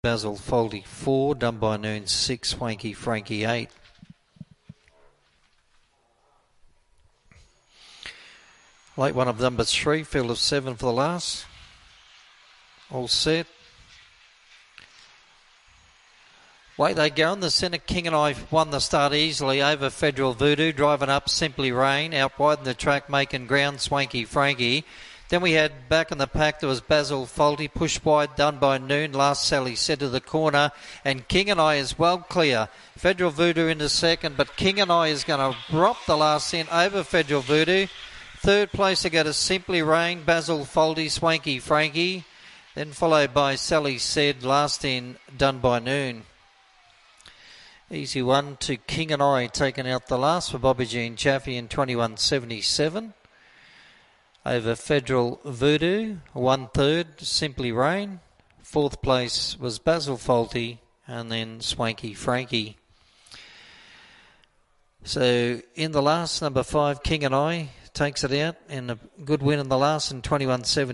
Basil Foldy 4, Done by Noon 6, Swanky Frankie 8. Late one of number 3, field of 7 for the last. All set. Way they go in the centre. King and I won the start easily over Federal Voodoo. Driving up Simply Rain. Out wide in the track, making ground, Swanky Frankie. Then we had back in the pack, there was Basil Foldy, pushed wide, Done by Noon. Last Sally said to the corner, and King and I is well clear. Federal Voodoo into second, but King and I is going to drop the last in over Federal Voodoo. Third place to go to Simply Rain, Basil Foldy, Swanky Frankie. Then followed by Sally said, last in, Done by Noon. Easy one to King and I, taking out the last for Bobby Jean Chaffee in 21.77. Over Federal Voodoo, 1/3, Simply Rain. Fourth place was Basil Foldy, and then Swanky Frankie. So in the last, number 5, King and I takes it out, and a good win in the last in 21.70.